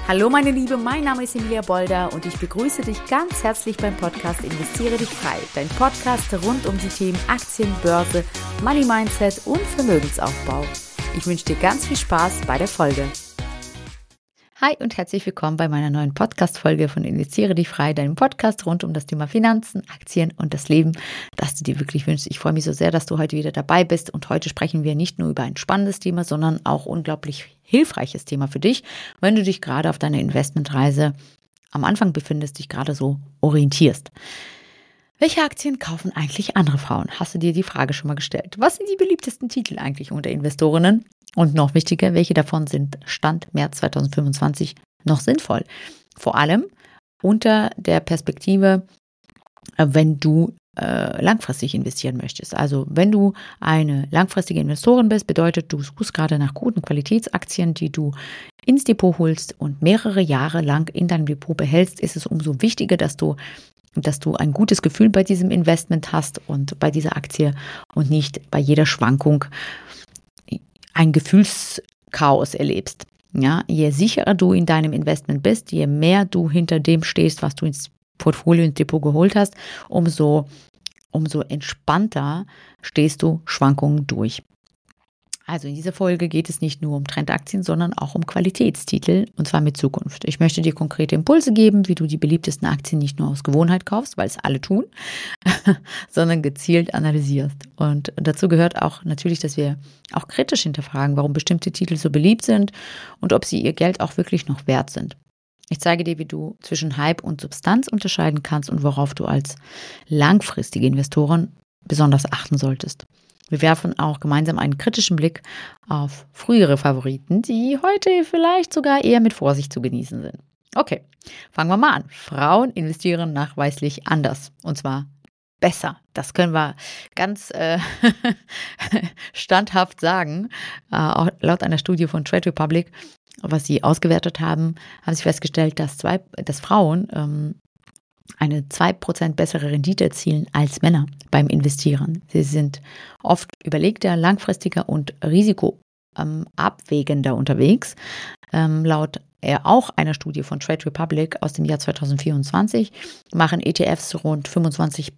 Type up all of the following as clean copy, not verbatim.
Hallo meine Liebe, mein Name ist Emilia Bolder und ich begrüße dich ganz herzlich beim Podcast Investiere dich frei. Dein Podcast rund um die Themen Aktien, Börse, Money Mindset und Vermögensaufbau. Ich wünsche dir ganz viel Spaß bei der Folge. Hi und herzlich willkommen bei meiner neuen Podcast-Folge von Investiere dich frei, deinem Podcast rund um das Thema Finanzen, Aktien und das Leben, das du dir wirklich wünschst. Ich freue mich so sehr, dass du heute wieder dabei bist und heute sprechen wir nicht nur über ein spannendes Thema, sondern auch unglaublich hilfreiches Thema für dich, wenn du dich gerade auf deiner Investmentreise am Anfang befindest, dich gerade so orientierst. Welche Aktien kaufen eigentlich andere Frauen? Hast du dir die Frage schon mal gestellt? Was sind die beliebtesten Titel eigentlich unter Investorinnen? Und noch wichtiger, welche davon sind Stand März 2025 noch sinnvoll? Vor allem unter der Perspektive, wenn du langfristig investieren möchtest. Also wenn du eine langfristige Investorin bist, bedeutet, du suchst gerade nach guten Qualitätsaktien, die du ins Depot holst und mehrere Jahre lang in deinem Depot behältst, ist es umso wichtiger, dass du ein gutes Gefühl bei diesem Investment hast und bei dieser Aktie und nicht bei jeder Schwankung ein Gefühlschaos erlebst. Ja, je sicherer du in deinem Investment bist, je mehr du hinter dem stehst, was du ins Portfolio, ins Depot geholt hast, umso entspannter stehst du Schwankungen durch. Also in dieser Folge geht es nicht nur um Trendaktien, sondern auch um Qualitätstitel und zwar mit Zukunft. Ich möchte dir konkrete Impulse geben, wie du die beliebtesten Aktien nicht nur aus Gewohnheit kaufst, weil es alle tun, sondern gezielt analysierst. Und dazu gehört auch natürlich, dass wir auch kritisch hinterfragen, warum bestimmte Titel so beliebt sind und ob sie ihr Geld auch wirklich noch wert sind. Ich zeige dir, wie du zwischen Hype und Substanz unterscheiden kannst und worauf du als langfristige Investorin besonders achten solltest. Wir werfen auch gemeinsam einen kritischen Blick auf frühere Favoriten, die heute vielleicht sogar eher mit Vorsicht zu genießen sind. Okay, fangen wir mal an. Frauen investieren nachweislich anders und zwar besser. Das können wir ganz standhaft sagen. Auch laut einer Studie von Trade Republic, was sie ausgewertet haben, haben sie festgestellt, dass Frauen eine 2% bessere Rendite erzielen als Männer beim Investieren. Sie sind oft überlegter, langfristiger und risikoabwägender unterwegs. Laut auch einer Studie von Trade Republic aus dem Jahr 2024 machen ETFs rund 45%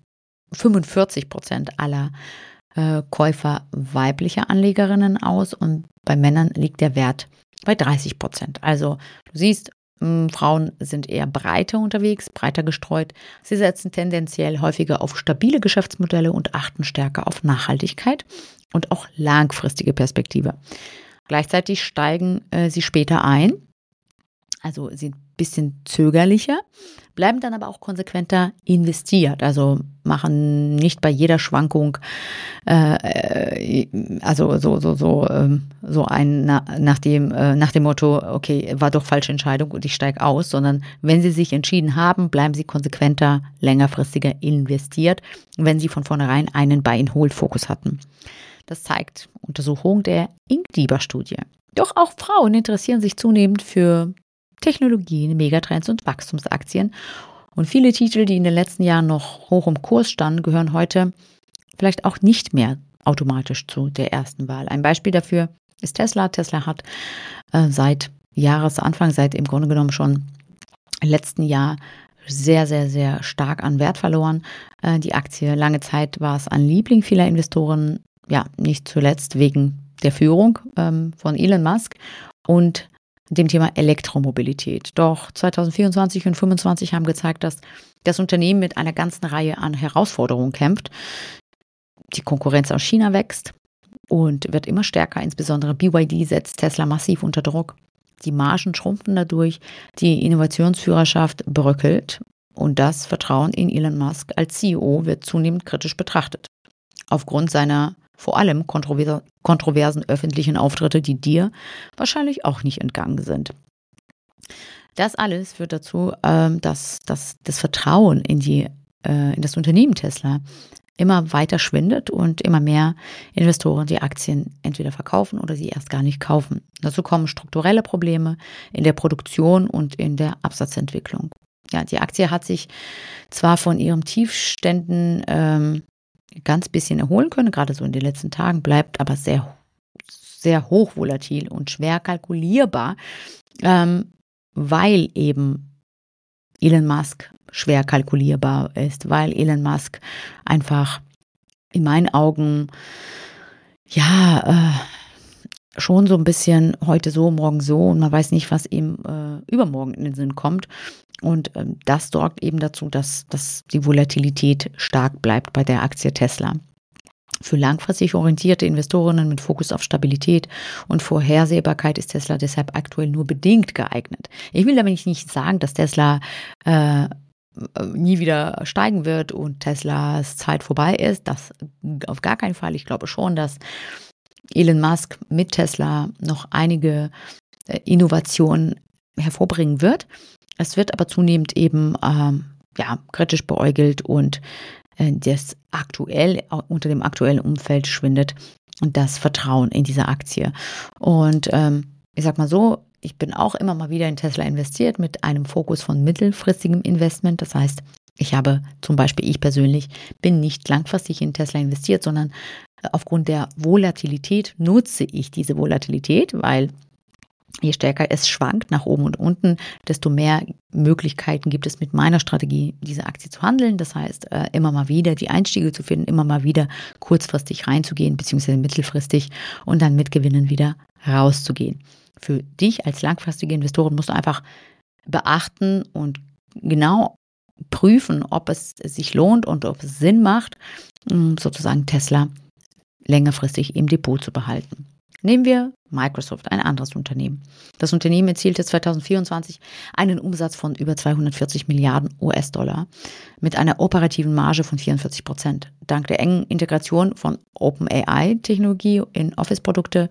aller Käufer weiblicher Anlegerinnen aus und bei Männern liegt der Wert bei 30%. Also du siehst, Frauen sind eher breiter unterwegs, breiter gestreut. Sie setzen tendenziell häufiger auf stabile Geschäftsmodelle und achten stärker auf Nachhaltigkeit und auch langfristige Perspektive. Gleichzeitig steigen sie später ein, also sind ein bisschen zögerlicher, bleiben dann aber auch konsequenter investiert, also machen nicht bei jeder Schwankung nach dem Motto, okay, war doch falsche Entscheidung und ich steige aus, sondern wenn sie sich entschieden haben, bleiben sie konsequenter, längerfristiger investiert, wenn sie von vornherein einen Buy-and-Hold-Fokus hatten. Das zeigt Untersuchung der Inkdiber-Studie. Doch auch Frauen interessieren sich zunehmend für Technologien, Megatrends und Wachstumsaktien. Und viele Titel, die in den letzten Jahren noch hoch im Kurs standen, gehören heute vielleicht auch nicht mehr automatisch zu der ersten Wahl. Ein Beispiel dafür ist Tesla. Tesla hat seit Jahresanfang, seit im Grunde genommen schon im letzten Jahr sehr, sehr, sehr stark an Wert verloren. Die Aktie, lange Zeit war es ein Liebling vieler Investoren, ja, nicht zuletzt wegen der Führung von Elon Musk und dem Thema Elektromobilität. Doch 2024 und 2025 haben gezeigt, dass das Unternehmen mit einer ganzen Reihe an Herausforderungen kämpft. Die Konkurrenz aus China wächst und wird immer stärker. Insbesondere BYD setzt Tesla massiv unter Druck. Die Margen schrumpfen dadurch, die Innovationsführerschaft bröckelt und das Vertrauen in Elon Musk als CEO wird zunehmend kritisch betrachtet. Aufgrund seiner vor allem kontroversen öffentlichen Auftritte, die dir wahrscheinlich auch nicht entgangen sind. Das alles führt dazu, dass das Vertrauen in das Unternehmen Tesla immer weiter schwindet und immer mehr Investoren die Aktien entweder verkaufen oder sie erst gar nicht kaufen. Dazu kommen strukturelle Probleme in der Produktion und in der Absatzentwicklung. Ja, die Aktie hat sich zwar von ihren Tiefständen ganz bisschen erholen können, gerade so in den letzten Tagen, bleibt aber sehr, sehr hoch volatil und schwer kalkulierbar. weil eben Elon Musk schwer kalkulierbar ist, weil Elon Musk einfach in meinen Augen schon so ein bisschen heute so, morgen so und man weiß nicht, was ihm übermorgen in den Sinn kommt. Und das sorgt eben dazu, dass die Volatilität stark bleibt bei der Aktie Tesla. Für langfristig orientierte Investorinnen mit Fokus auf Stabilität und Vorhersehbarkeit ist Tesla deshalb aktuell nur bedingt geeignet. Ich will damit nicht sagen, dass Tesla nie wieder steigen wird und Teslas Zeit vorbei ist. Das auf gar keinen Fall. Ich glaube schon, dass Elon Musk mit Tesla noch einige Innovationen hervorbringen wird. Es wird aber zunehmend eben kritisch beäugelt und das unter dem aktuellen Umfeld schwindet und das Vertrauen in diese Aktie. Und ich sag mal so, ich bin auch immer mal wieder in Tesla investiert mit einem Fokus von mittelfristigem Investment. Das heißt, ich persönlich bin nicht langfristig in Tesla investiert, sondern aufgrund der Volatilität nutze ich diese Volatilität, weil je stärker es schwankt nach oben und unten, desto mehr Möglichkeiten gibt es mit meiner Strategie, diese Aktie zu handeln. Das heißt, immer mal wieder die Einstiege zu finden, immer mal wieder kurzfristig reinzugehen, beziehungsweise mittelfristig und dann mit Gewinnen wieder rauszugehen. Für dich als langfristige Investorin musst du einfach beachten und genau prüfen, ob es sich lohnt und ob es Sinn macht, sozusagen Tesla längerfristig im Depot zu behalten. Nehmen wir Microsoft, ein anderes Unternehmen. Das Unternehmen erzielte 2024 einen Umsatz von über 240 Milliarden US-Dollar mit einer operativen Marge von 44%. Dank der engen Integration von OpenAI-Technologie in Office-Produkte,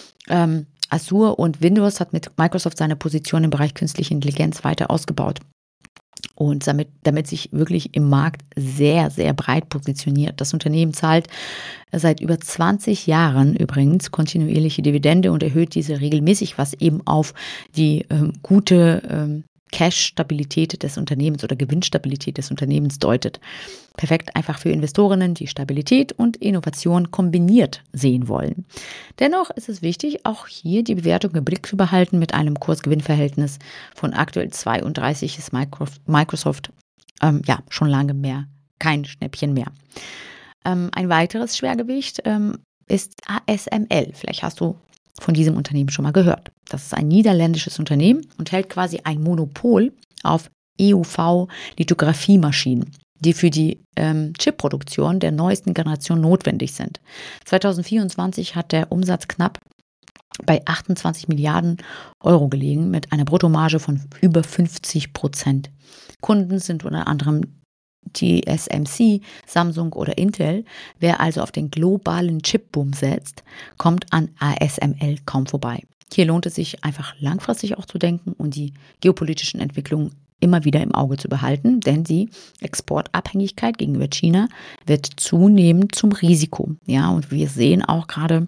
Azure und Windows hat mit Microsoft seine Position im Bereich künstliche Intelligenz weiter ausgebaut. Und damit sich wirklich im Markt sehr, sehr breit positioniert. Das Unternehmen zahlt seit über 20 Jahren übrigens kontinuierliche Dividende und erhöht diese regelmäßig, was eben auf die gute Cash-Stabilität des Unternehmens oder Gewinnstabilität des Unternehmens deutet. Perfekt einfach für Investorinnen, die Stabilität und Innovation kombiniert sehen wollen. Dennoch ist es wichtig, auch hier die Bewertung im Blick zu behalten. Mit einem Kurs-Gewinn-Verhältnis von aktuell 32 ist Microsoft schon lange mehr, kein Schnäppchen mehr. Ein weiteres Schwergewicht ist ASML. Vielleicht hast du von diesem Unternehmen schon mal gehört. Das ist ein niederländisches Unternehmen und hält quasi ein Monopol auf EUV-Lithografiemaschinen, die für die Chipproduktion der neuesten Generation notwendig sind. 2024 hat der Umsatz knapp bei 28 Milliarden Euro gelegen, mit einer Bruttomarge von über 50%. Kunden sind unter anderem TSMC, Samsung oder Intel. Wer also auf den globalen Chipboom setzt, kommt an ASML kaum vorbei. Hier lohnt es sich einfach langfristig auch zu denken und die geopolitischen Entwicklungen immer wieder im Auge zu behalten, denn die Exportabhängigkeit gegenüber China wird zunehmend zum Risiko. Ja, und wir sehen auch gerade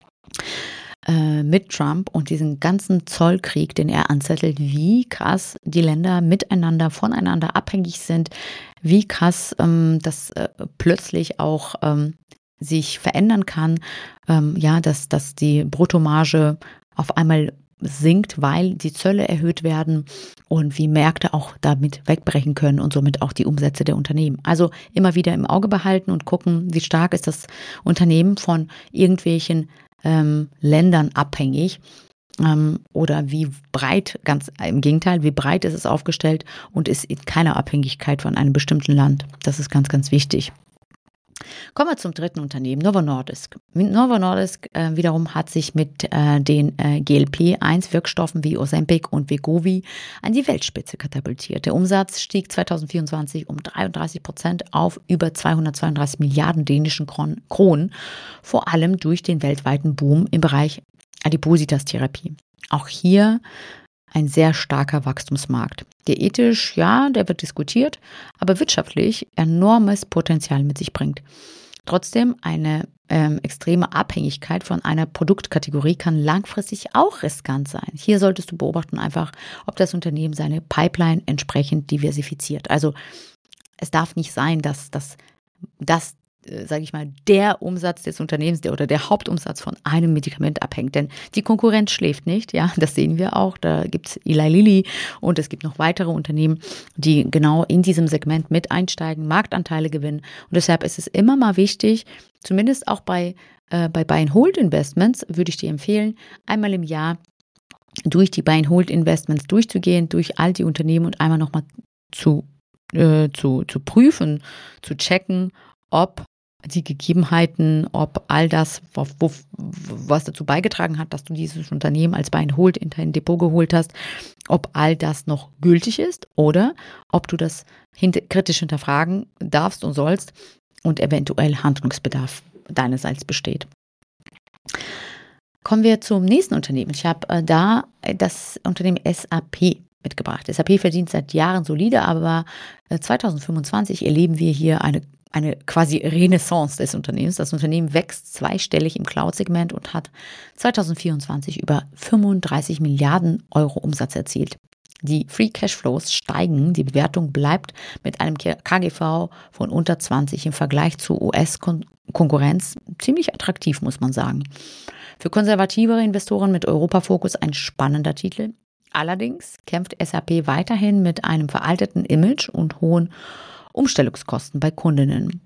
mit Trump und diesen ganzen Zollkrieg, den er anzettelt, wie krass die Länder miteinander, voneinander abhängig sind, wie krass das plötzlich auch sich verändern kann, dass die Bruttomarge auf einmal sinkt, weil die Zölle erhöht werden und wie Märkte auch damit wegbrechen können und somit auch die Umsätze der Unternehmen. Also immer wieder im Auge behalten und gucken, wie stark ist das Unternehmen von irgendwelchen Ländern abhängig oder wie breit, ganz im Gegenteil, wie breit ist es aufgestellt und ist in keiner Abhängigkeit von einem bestimmten Land. Das ist ganz, ganz wichtig. Kommen wir zum dritten Unternehmen, Novo Nordisk. Novo Nordisk wiederum hat sich mit den GLP-1-Wirkstoffen wie Ozempic und Wegovy an die Weltspitze katapultiert. Der Umsatz stieg 2024 um 33% auf über 232 Milliarden dänischen Kronen, vor allem durch den weltweiten Boom im Bereich Adipositas-Therapie. Auch hier ein sehr starker Wachstumsmarkt. Der ethisch, der wird diskutiert, aber wirtschaftlich enormes Potenzial mit sich bringt. Trotzdem, eine extreme Abhängigkeit von einer Produktkategorie kann langfristig auch riskant sein. Hier solltest du beobachten einfach, ob das Unternehmen seine Pipeline entsprechend diversifiziert. Also es darf nicht sein, dass sage ich mal, der Umsatz des Unternehmens oder der Hauptumsatz von einem Medikament abhängt. Denn die Konkurrenz schläft nicht, ja, das sehen wir auch. Da gibt es Eli Lilly und es gibt noch weitere Unternehmen, die genau in diesem Segment mit einsteigen, Marktanteile gewinnen. Und deshalb ist es immer mal wichtig, zumindest auch bei Buy-and-Hold-Investments würde ich dir empfehlen, einmal im Jahr durch die Buy-and-Hold-Investments durchzugehen, durch all die Unternehmen und einmal nochmal zu prüfen, zu checken, ob die Gegebenheiten, ob all das, was dazu beigetragen hat, dass du dieses Unternehmen als Buy-and-Hold in dein Depot geholt hast, ob all das noch gültig ist oder ob du das kritisch hinterfragen darfst und sollst und eventuell Handlungsbedarf deinerseits besteht. Kommen wir zum nächsten Unternehmen. Ich habe da das Unternehmen SAP mitgebracht. SAP verdient seit Jahren solide, aber 2025 erleben wir hier eine quasi Renaissance des Unternehmens. Das Unternehmen wächst zweistellig im Cloud-Segment und hat 2024 über 35 Milliarden Euro Umsatz erzielt. Die Free Cashflows steigen, die Bewertung bleibt mit einem KGV von unter 20 im Vergleich zu US-Konkurrenz ziemlich attraktiv, muss man sagen. Für konservativere Investoren mit Europafokus ein spannender Titel. Allerdings kämpft SAP weiterhin mit einem veralteten Image und hohen Umstellungskosten bei Kundinnen.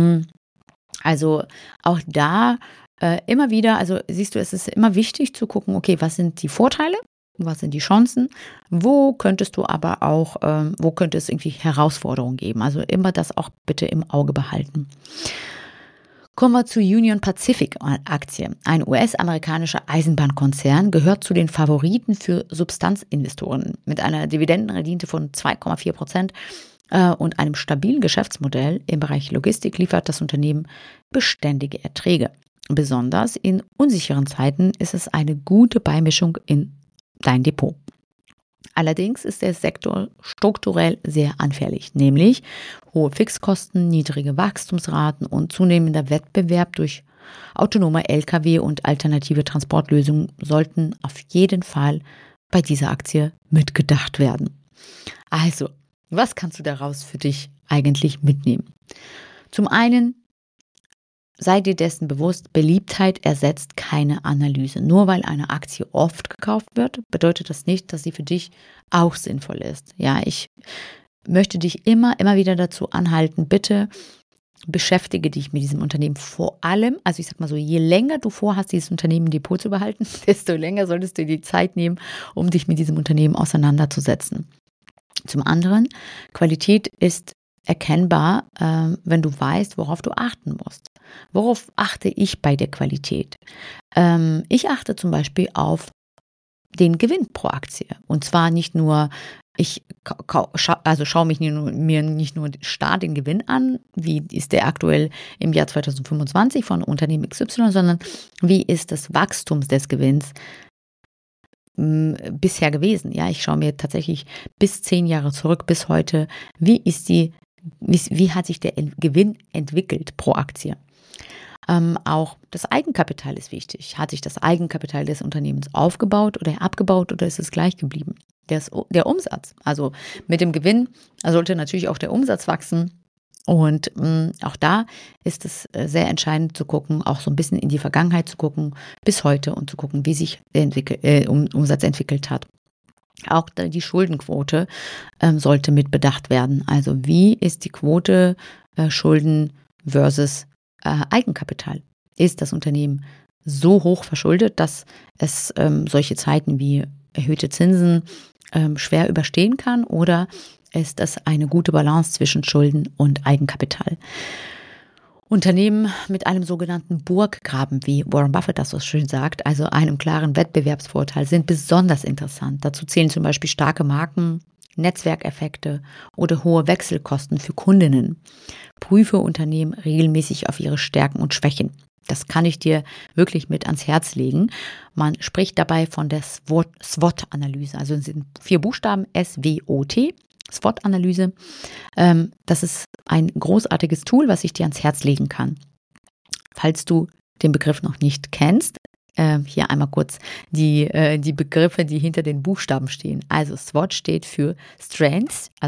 Also auch da immer wieder, also siehst du, es ist immer wichtig zu gucken, okay, was sind die Vorteile, was sind die Chancen, wo könnte es irgendwie Herausforderungen geben. Also immer das auch bitte im Auge behalten. Kommen wir zur Union Pacific Aktie. Ein US-amerikanischer Eisenbahnkonzern gehört zu den Favoriten für Substanzinvestoren. Mit einer Dividendenrendite von 2,4% und einem stabilen Geschäftsmodell im Bereich Logistik liefert das Unternehmen beständige Erträge. Besonders in unsicheren Zeiten ist es eine gute Beimischung in dein Depot. Allerdings ist der Sektor strukturell sehr anfällig, nämlich hohe Fixkosten, niedrige Wachstumsraten und zunehmender Wettbewerb durch autonome Lkw und alternative Transportlösungen sollten auf jeden Fall bei dieser Aktie mitgedacht werden. Also, was kannst du daraus für dich eigentlich mitnehmen? Zum einen, sei dir dessen bewusst, Beliebtheit ersetzt keine Analyse. Nur weil eine Aktie oft gekauft wird, bedeutet das nicht, dass sie für dich auch sinnvoll ist. Ja, ich möchte dich immer wieder dazu anhalten, bitte beschäftige dich mit diesem Unternehmen vor allem, also ich sag mal so, je länger du vorhast, dieses Unternehmen im Depot zu behalten, desto länger solltest du dir die Zeit nehmen, um dich mit diesem Unternehmen auseinanderzusetzen. Zum anderen, Qualität ist erkennbar, wenn du weißt, worauf du achten musst. Worauf achte ich bei der Qualität? Ich achte zum Beispiel auf den Gewinn pro Aktie. Und zwar nicht nur, ich schaue mir nicht nur starr den Gewinn an, wie ist der aktuell im Jahr 2025 von Unternehmen XY, sondern wie ist das Wachstum des Gewinns bisher gewesen. Ja, ich schaue mir tatsächlich bis 10 Jahre zurück, bis heute, wie hat sich der Gewinn entwickelt pro Aktie. Auch das Eigenkapital ist wichtig. Hat sich das Eigenkapital des Unternehmens aufgebaut oder abgebaut oder ist es gleich geblieben? Der Umsatz, also mit dem Gewinn sollte natürlich auch der Umsatz wachsen. Und auch da ist es sehr entscheidend zu gucken, auch so ein bisschen in die Vergangenheit zu gucken, bis heute und zu gucken, wie sich der Umsatz entwickelt hat. Auch die Schuldenquote sollte mit bedacht werden. Also wie ist die Quote Schulden versus Eigenkapital? Ist das Unternehmen so hoch verschuldet, dass es solche Zeiten wie erhöhte Zinsen schwer überstehen kann, oder ist das eine gute Balance zwischen Schulden und Eigenkapital? Unternehmen mit einem sogenannten Burggraben, wie Warren Buffett das so schön sagt, also einem klaren Wettbewerbsvorteil, sind besonders interessant. Dazu zählen zum Beispiel starke Marken, Netzwerkeffekte oder hohe Wechselkosten für Kundinnen. Prüfe Unternehmen regelmäßig auf ihre Stärken und Schwächen. Das kann ich dir wirklich mit ans Herz legen. Man spricht dabei von der SWOT-Analyse. Also es sind 4 Buchstaben, SWOT, SWOT-Analyse. Das ist ein großartiges Tool, was ich dir ans Herz legen kann. Falls du den Begriff noch nicht kennst, hier einmal kurz die Begriffe, die hinter den Buchstaben stehen. Also SWOT steht für Strengths, also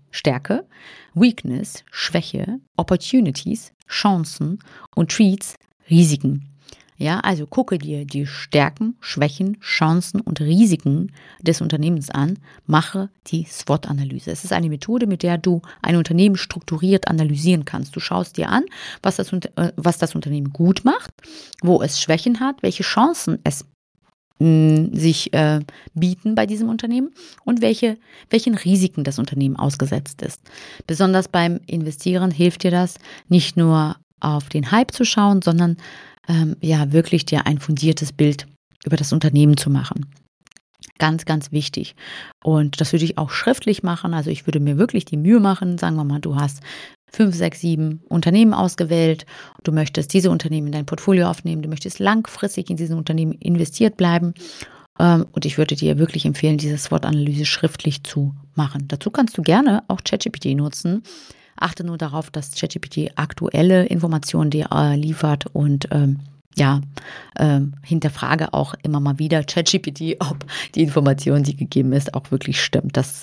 Stärke, Weakness, Schwäche, Opportunities, Chancen und Threats, Risiken. Ja, also gucke dir die Stärken, Schwächen, Chancen und Risiken des Unternehmens an, mache die SWOT-Analyse. Es ist eine Methode, mit der du ein Unternehmen strukturiert analysieren kannst. Du schaust dir an, was das Unternehmen gut macht, wo es Schwächen hat, welche Chancen es sich bieten bei diesem Unternehmen und welchen Risiken das Unternehmen ausgesetzt ist. Besonders beim Investieren hilft dir das, nicht nur auf den Hype zu schauen, sondern wirklich dir ein fundiertes Bild über das Unternehmen zu machen. Ganz, ganz wichtig. Und das würde ich auch schriftlich machen. Also ich würde mir wirklich die Mühe machen, sagen wir mal, du hast 5, 6, 7 Unternehmen ausgewählt. Du möchtest diese Unternehmen in dein Portfolio aufnehmen. Du möchtest langfristig in diesen Unternehmen investiert bleiben. Und ich würde dir wirklich empfehlen, diese SWOT-Analyse schriftlich zu machen. Dazu kannst du gerne auch ChatGPT nutzen. Achte nur darauf, dass ChatGPT aktuelle Informationen dir liefert und hinterfrage auch immer mal wieder ChatGPT, ob die Information, die gegeben ist, auch wirklich stimmt. Das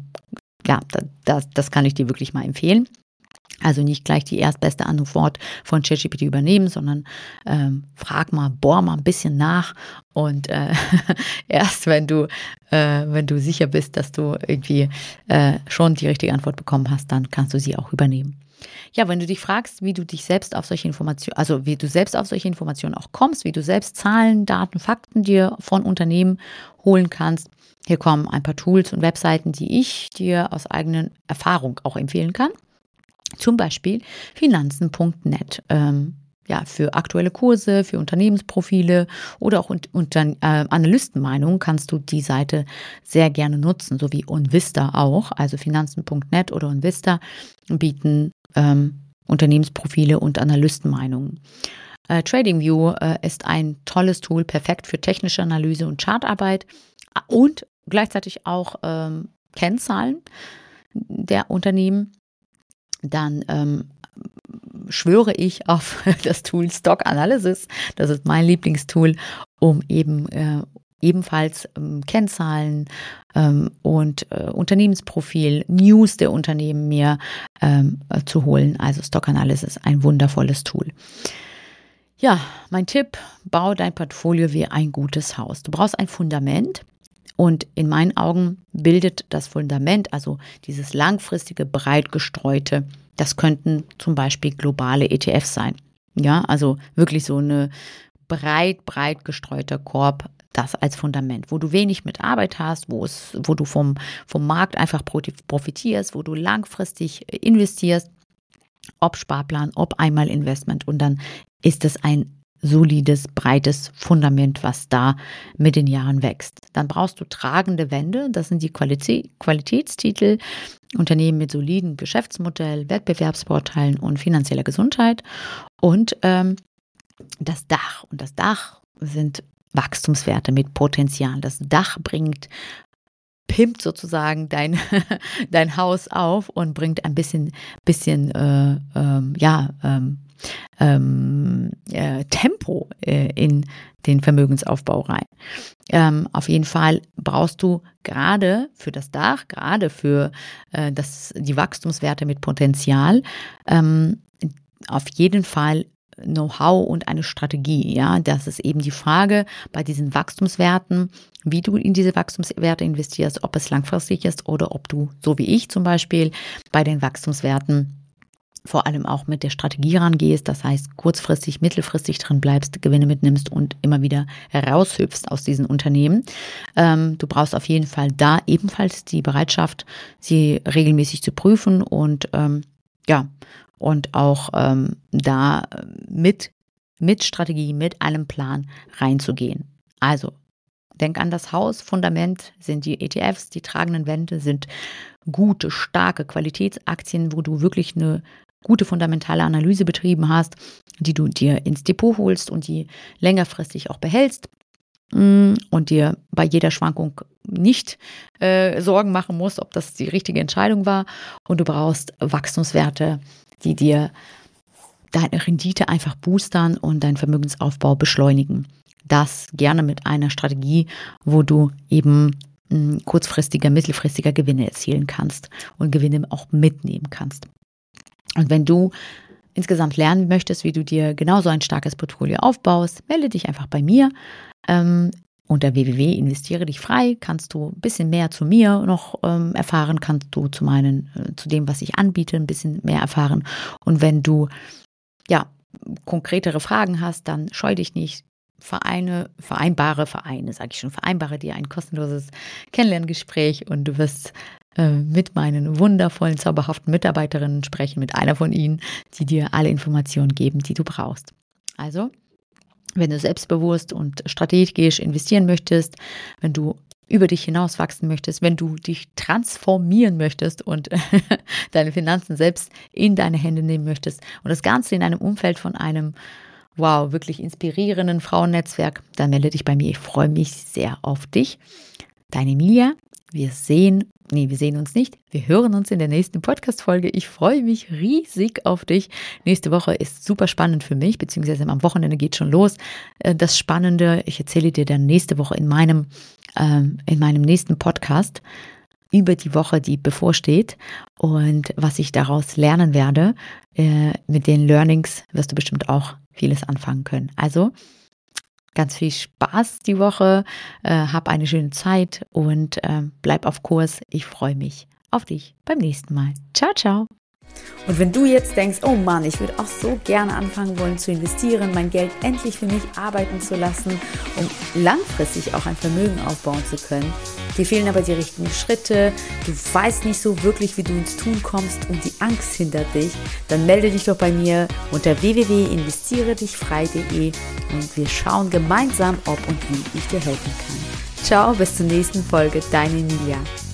kann ich dir wirklich mal empfehlen. Also nicht gleich die erstbeste Antwort von ChatGPT übernehmen, sondern bohr mal ein bisschen nach und erst wenn du sicher bist, dass du irgendwie schon die richtige Antwort bekommen hast, dann kannst du sie auch übernehmen. Ja, wenn du dich fragst, wie du selbst auf solche Informationen auch kommst, wie du selbst Zahlen, Daten, Fakten dir von Unternehmen holen kannst, hier kommen ein paar Tools und Webseiten, die ich dir aus eigener Erfahrung auch empfehlen kann. Zum Beispiel finanzen.net, für aktuelle Kurse, für Unternehmensprofile oder auch unter Analystenmeinungen kannst du die Seite sehr gerne nutzen, so wie Onvista auch. Also finanzen.net oder Onvista bieten Unternehmensprofile und Analystenmeinungen. TradingView ist ein tolles Tool, perfekt für technische Analyse und Chartarbeit und gleichzeitig auch Kennzahlen der Unternehmen. Dann schwöre ich auf das Tool Stock Analysis. Das ist mein Lieblingstool, um ebenfalls Kennzahlen und Unternehmensprofil, News der Unternehmen mir zu holen. Also Stock Analysis, ein wundervolles Tool. Ja, mein Tipp, baue dein Portfolio wie ein gutes Haus. Du brauchst ein Fundament. Und in meinen Augen bildet das Fundament, also dieses langfristige, breit gestreute, das könnten zum Beispiel globale ETFs sein. Ja, also wirklich so eine breit gestreuter Korb, das als Fundament, wo du wenig mit Arbeit hast, wo du vom Markt einfach profitierst, wo du langfristig investierst, ob Sparplan, ob Einmalinvestment und dann ist es ein solides, breites Fundament, was da mit den Jahren wächst. Dann brauchst du tragende Wände, das sind die Qualitätstitel, Unternehmen mit solidem Geschäftsmodell, Wettbewerbsvorteilen und finanzieller Gesundheit und das Dach. Und das Dach sind Wachstumswerte mit Potenzial. Das Dach pimpt sozusagen dein Haus auf und bringt ein bisschen Tempo in den Vermögensaufbau rein. Auf jeden Fall brauchst du gerade für das Dach, gerade für die Wachstumswerte mit Potenzial, auf jeden Fall Know-how und eine Strategie. Ja, das ist eben die Frage bei diesen Wachstumswerten, wie du in diese Wachstumswerte investierst, ob es langfristig ist oder ob du, so wie ich zum Beispiel, bei den Wachstumswerten vor allem auch mit der Strategie rangehst, das heißt kurzfristig, mittelfristig drin bleibst, Gewinne mitnimmst und immer wieder raushüpfst aus diesen Unternehmen. Du brauchst auf jeden Fall da ebenfalls die Bereitschaft, sie regelmäßig zu prüfen und auch da mit Strategie, mit einem Plan reinzugehen. Also denk an das Haus, Fundament sind die ETFs, die tragenden Wände sind gute, starke Qualitätsaktien, wo du wirklich eine gute fundamentale Analyse betrieben hast, die du dir ins Depot holst und die längerfristig auch behältst und dir bei jeder Schwankung nicht Sorgen machen musst, ob das die richtige Entscheidung war. Und du brauchst Wachstumswerte, die dir deine Rendite einfach boostern und deinen Vermögensaufbau beschleunigen. Das gerne mit einer Strategie, wo du eben kurzfristiger, mittelfristiger Gewinne erzielen kannst und Gewinne auch mitnehmen kannst. Und wenn du insgesamt lernen möchtest, wie du dir genauso ein starkes Portfolio aufbaust, melde dich einfach bei mir. Unter www.investiere dich frei kannst du ein bisschen mehr zu mir noch erfahren, kannst du zu dem, was ich anbiete, ein bisschen mehr erfahren. Und wenn du konkretere Fragen hast, dann scheu dich nicht. Vereinbare dir ein kostenloses Kennenlerngespräch und du wirst mit meinen wundervollen, zauberhaften Mitarbeiterinnen sprechen, mit einer von ihnen, die dir alle Informationen geben, die du brauchst. Also, wenn du selbstbewusst und strategisch investieren möchtest, wenn du über dich hinaus wachsen möchtest, wenn du dich transformieren möchtest und deine Finanzen selbst in deine Hände nehmen möchtest und das Ganze in einem Umfeld von einem wirklich inspirierenden Frauennetzwerk, dann melde dich bei mir. Ich freue mich sehr auf dich. Deine Emilia. Wir sehen uns nicht. Wir hören uns in der nächsten Podcast-Folge. Ich freue mich riesig auf dich. Nächste Woche ist super spannend für mich, beziehungsweise am Wochenende geht schon los. Das Spannende, ich erzähle dir dann nächste Woche in meinem nächsten Podcast über die Woche, die bevorsteht und was ich daraus lernen werde. Mit den Learnings wirst du bestimmt auch vieles anfangen können. Also ganz viel Spaß die Woche, hab eine schöne Zeit und bleib auf Kurs. Ich freue mich auf dich beim nächsten Mal. Ciao, ciao. Und wenn du jetzt denkst, oh Mann, ich würde auch so gerne anfangen wollen zu investieren, mein Geld endlich für mich arbeiten zu lassen, um langfristig auch ein Vermögen aufbauen zu können, dir fehlen aber die richtigen Schritte, du weißt nicht so wirklich, wie du ins Tun kommst und die Angst hindert dich, dann melde dich doch bei mir unter www.investieredichfrei.de und wir schauen gemeinsam, ob und wie ich dir helfen kann. Ciao, bis zur nächsten Folge, deine Emilia.